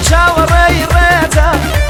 چاوەڕێی ڕێتە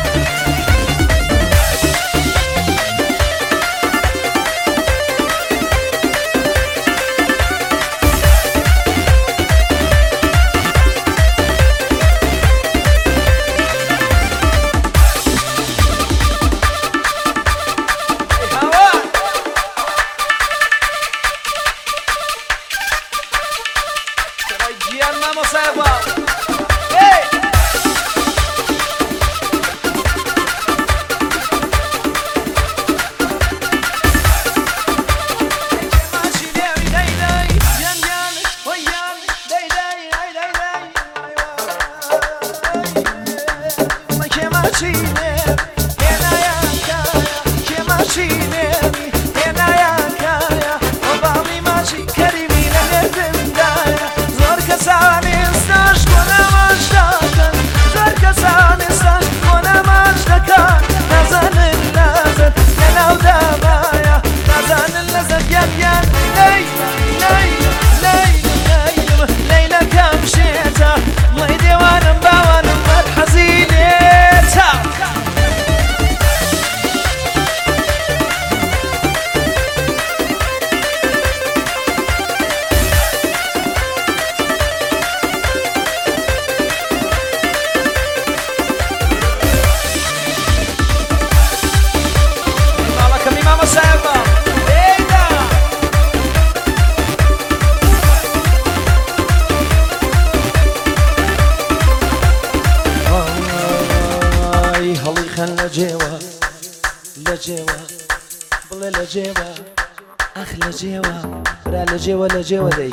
بڵێ لە جێوە ئەخ لە جێوە برا لە جێوە دەی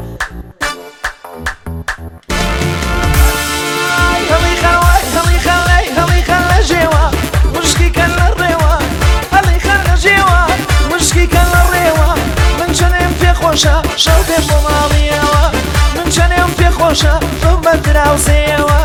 هەڵی خەن لە جێوە مشکی کەن لە ڕێوە هەڵی خەن لە جێوە مشکی کەن لە ڕێوە من چەنێم پێخۆشە شەو دێم بۆ ماڵیەوە من چەنێم پێخۆشە بم بە دراوسێەوە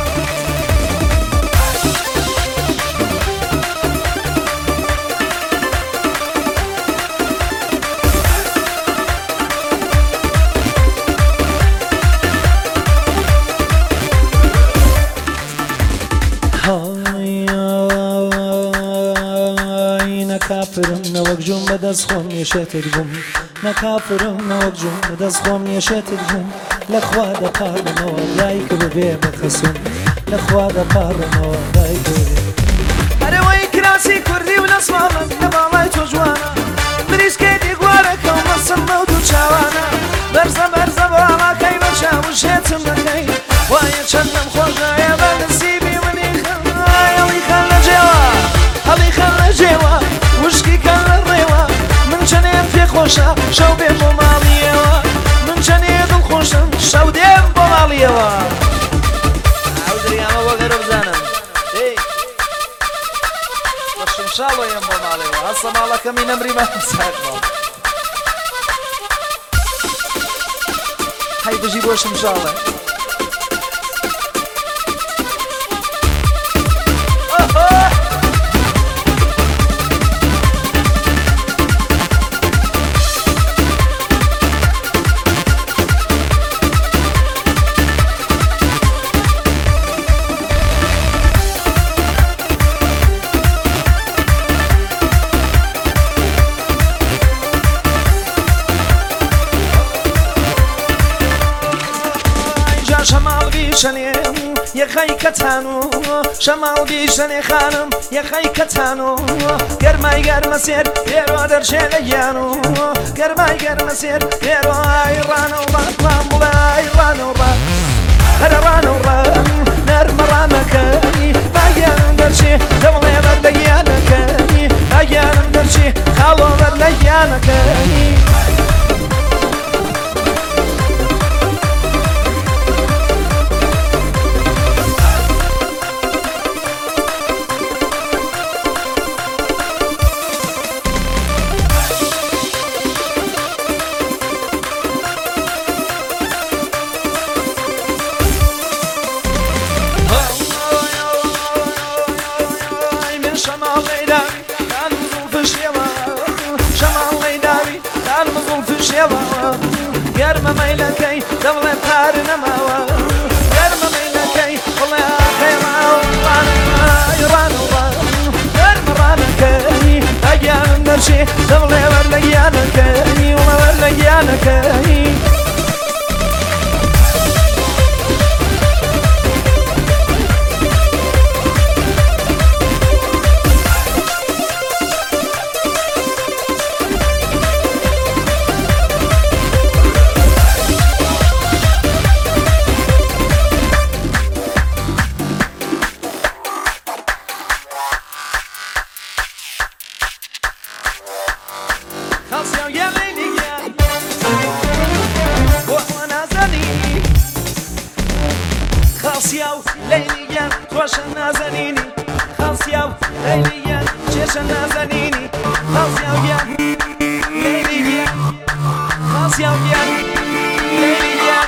نەکافرم نەوەک جوم بەدەست خۆم نێشێتت بووم نەکافرم نەوەک جوم بەدەست خۆم نێشێتت بووم لەخوا دەپارڕمەوە دایک ببێ بەخەسوم لەخوا دەپارڕمەوە دایک ببێ هەرەوەی کراسی کوردی و نەسوامن لە باڵای تۆ جوانە بریسکێتی گوارەکە و مەسڵ مە و دوو چاوانە بەرزە باڵاکەی بە چاوشێتم دەکەی وایە چەندەم خۆشایە بە نسیبی منی هەڵی خەن لە جێوە هەڵی خەن لە جێوە وشکی کەن لە ڕێوە من چەنێم پێخۆشە شەو بێم بۆ ماڵیەوە من چەنێ دڵخۆشم شەو دێم بۆ ماڵیەوە ئەو دریامە بۆ گەرە بزانم بە شمشاڵۆیەم بۆ ماڵیەوە هەستە ماڵەکەمی نەمریمە ساکەوە هەی بژی بۆ شمشاڵە شمال بیشنیم یخی کتانو شمال بیشنی خانم یخی کتانو گرمای گرم سر بیرو در شلیانو گرمای گرم سر بیرو ایرانو با ایرانو با ایرانو با نرم رانکانی بایم درچی دملی بدلیانکانی بایم درچی خالو بدلیانکانی گرم میلکی دولت هر نماوا گرم میلکی ولی آخه مرشي دبلي ورليانك وما ورليانك خاصياو ليليا توشنا زنيني خاصياو ليليا تشنا زنيني خاصياو يا ليليا خاصياو يا ليليا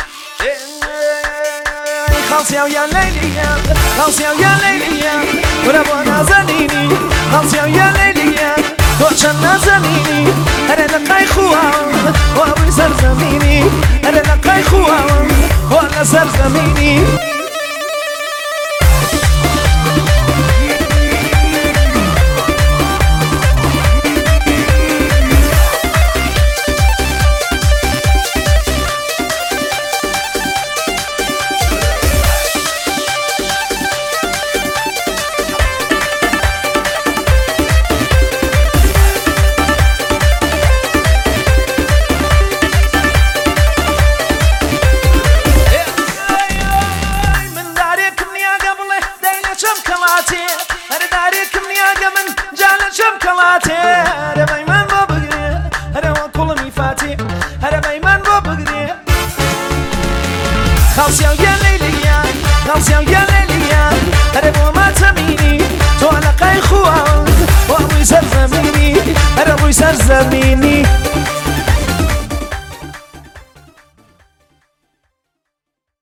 خاصياو يا ليليا خاصياو يا ليليا وربنا زنيني خاصياو يا ليليا توشنا زنيني انا لقاي خوان وابي سر زميني انا لقاي خوان وانا سر زميني خاصيا يا ليليا خاصيا يا ليليا أنا ما تميني تو على قاي خوان وأبوي سر زميني أنا أبوي سر زميني